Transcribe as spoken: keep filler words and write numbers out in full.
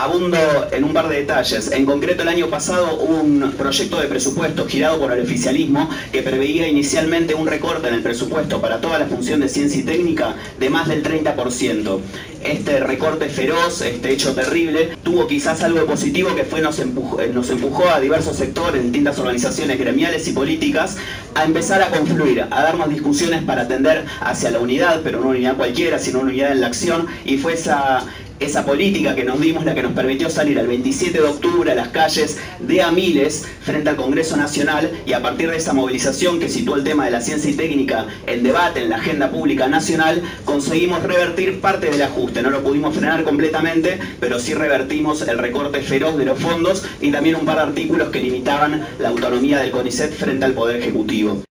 Abundo en un par de detalles. En concreto, el año pasado hubo un proyecto de presupuesto girado por el oficialismo que preveía inicialmente un recorte en el presupuesto para toda la función de ciencia y técnica de más del treinta por ciento. Este recorte feroz, este hecho terrible, tuvo quizás algo positivo que fue nos empujó, nos empujó a diversos sectores, distintas organizaciones gremiales y políticas, a empezar a confluir, a darnos discusiones para tender hacia la unidad, pero no una unidad cualquiera, sino una unidad en la acción, y fue esa... Esa política que nos dimos la que nos permitió salir el veintisiete de octubre a las calles de a miles frente al Congreso Nacional, y a partir de esa movilización que situó el tema de la ciencia y técnica en debate en la agenda pública nacional, conseguimos revertir parte del ajuste. No lo pudimos frenar completamente, pero sí revertimos el recorte feroz de los fondos y también un par de artículos que limitaban la autonomía del CONICET frente al Poder Ejecutivo.